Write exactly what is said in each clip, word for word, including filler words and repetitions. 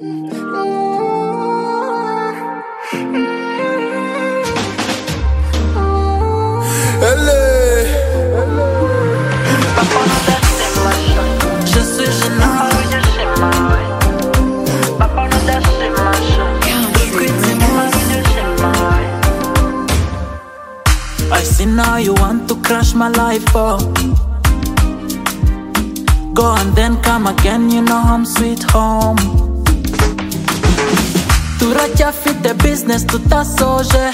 I see now you want to crash my life, oh. Go and then come again, you know I'm sweet home. Turacyafite business tutasoje,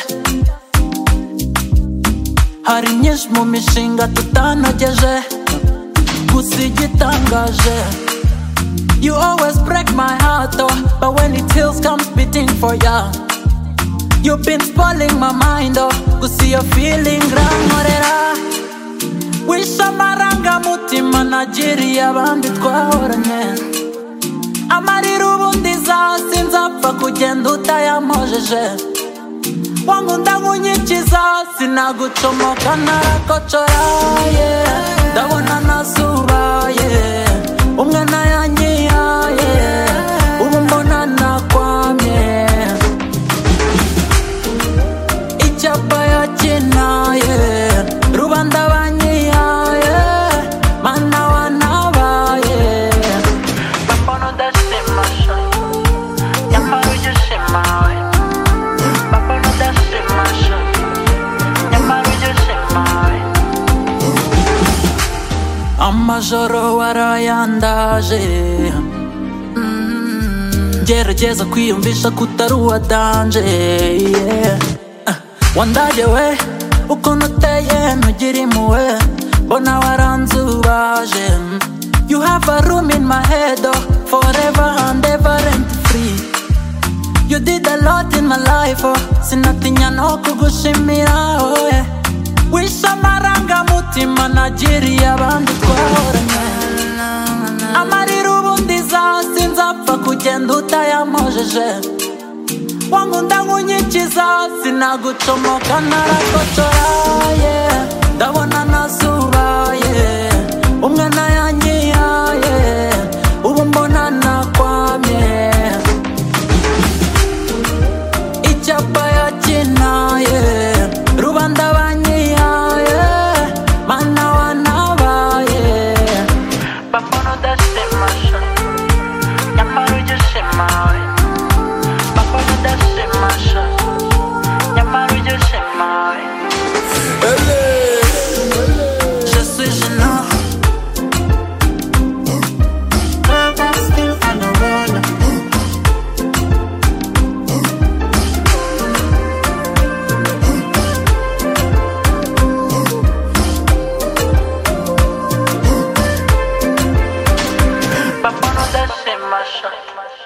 hari nyinshi mu mishinga tutanogeje, gusa igitangaje you always break my heart, oh. But when it heals comes beating for ya. You've been spoiling my mind, oh. Gusa iyo feeling rankorera, wish amarangamutima nagiriye abandi twahoranye. Amarira ubundi zasi nzapfa kugenda utayamojeje. Wankunda nkunyikiza sinagucomoka narakocoya, yeah. Ndabona nasubaye umwana yanyihaye, ubu mbona nakwamye icyapa yakinaye, rubanda banyihaye, mana wanabaye. Bakono udashimasha nyamara ugishimawe, bakono udashimasha nyamara ugishimawe. Amajoro warayandaje, gerageza kwiyumvisha kutari uwa danje, yeah. uh, wandaje we ukuntu uteye ntugira impuhwe, mbona waranzubaje. You have a room in my head, oh, forever and ever rent free. You did a lot in my life, oh, sinatinya no kugushimira, oh, yeah. Wish amarangamutima nagiriye abandi twahoranye. Amarira ubundi zasi nzapfa kugenda utayamojeje. Wankunda nkunyikiza sinagucomoka narakocoya, yeah. Ndabona nasubaye umwana yanyihaye, ubu mbona nakwamye icyapa yakinaye, rubanda banyihaye, mana wanabaye. Bakono udashimasha nyamara ugishimawe, bakono udashimasha nyamara ugishimawe. Je suis gênant. Bakono udashimasha